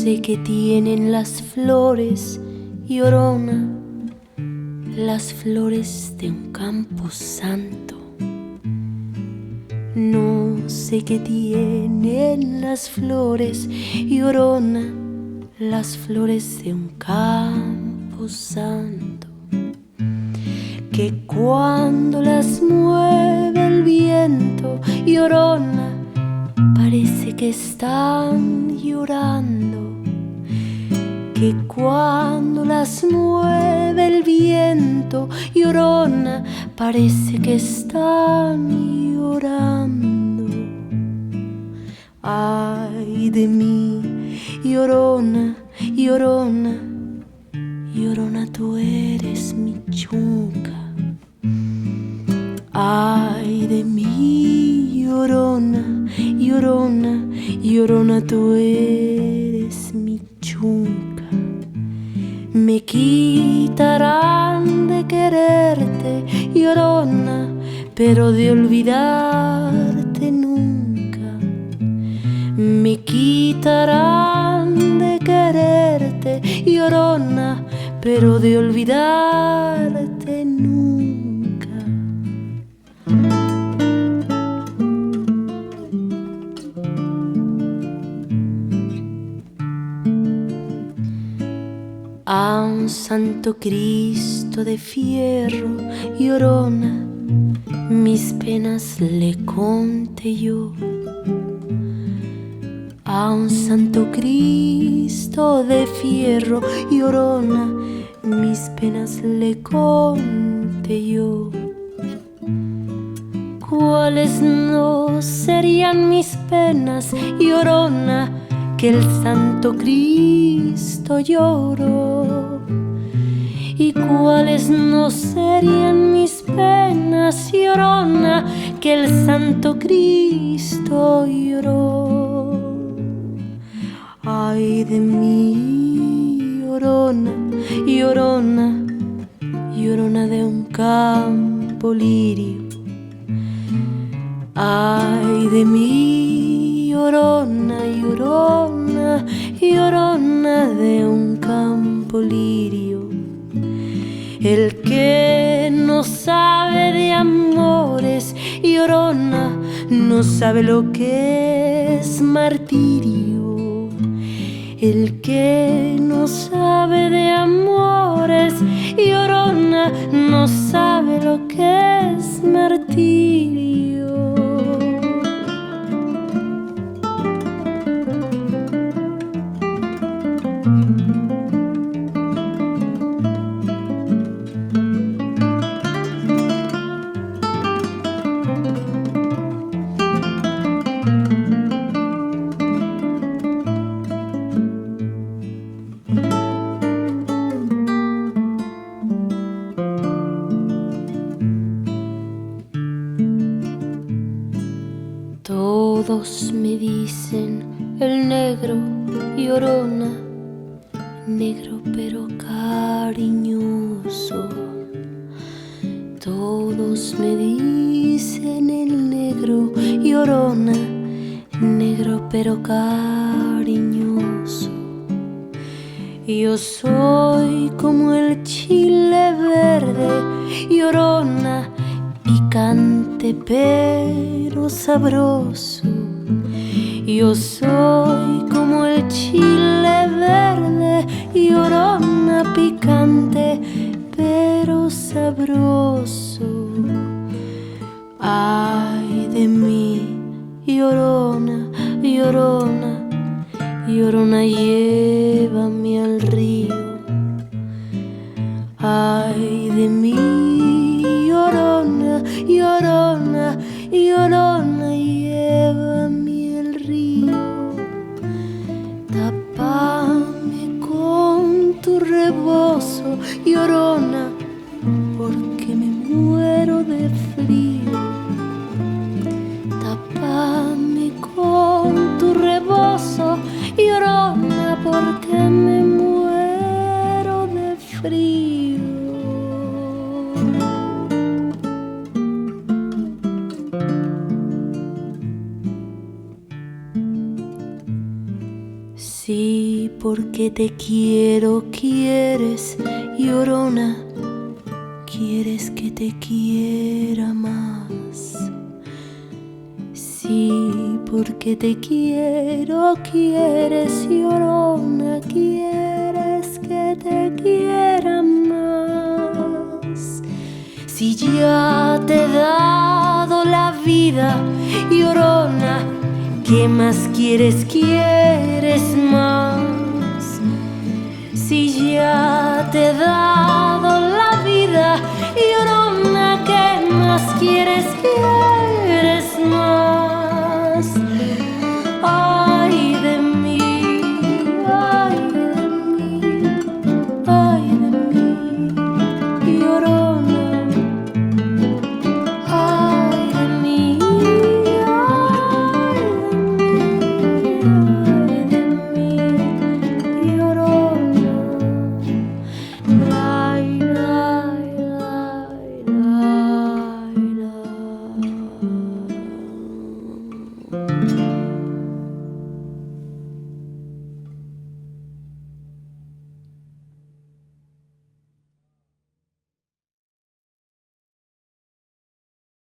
sé qué tienen las flores, llorona, las flores de un campo santo. No sé qué tienen las flores, llorona, las flores de un campo santo, que cuando las mueve el viento, llorona, parece que están llorando, que cuando las mueve el viento, llorona, parece que están llorando. Ay de mí, llorona, llorona, llorona, tú eres mi chunca. Ay de mí, llorona, llorona, llorona, tú eres mi chunca. Me quitarán de quererte, llorona, pero de olvidarte nunca. Me quitarán de quererte, llorona, pero de olvidarte nunca. A un santo Cristo de fierro, llorona, mis penas le conté yo. A un santo Cristo de fierro, llorona, mis penas le conté yo. ¿Cuáles no serían mis penas, llorona, que el santo Cristo lloró? ¿Y cuáles no serían mis penas, llorona, que el santo Cristo lloró? Ay de mí, llorona, llorona, llorona de un campo lirio. Ay de mí, llorona, llorona, llorona de un campo lirio. El que no sabe de amores, llorona, no sabe lo que es martirio. El que no sabe de amores, llorona, no sabe lo que es martirio. Todos me dicen el negro, llorona, negro pero cariñoso. Todos me dicen el negro, llorona, negro pero cariñoso. Yo soy como el chile verde, llorona, picante pero sabroso. Yo soy como el chile verde, llorona, picante pero sabroso. Ay de mí, llorona, llorona, llorona, llévame al río. Ay de mí, llorona, llorona, llorona, llévame al río. Tápame con tu rebozo, llorona, porque me muero de frío. Tápame con tu rebozo, llorona, porque me muero de frío. Si porque te quiero, quieres, llorona, quieres que te quiera más. Sí, porque te quiero, quieres, llorona, quieres que te quiera más. Si ya te he dado la vida, llorona, ¿qué más quieres? ¿Quieres más? Si ya te he dado la vida, llorona, ¿qué más quieres? ¿Quieres más?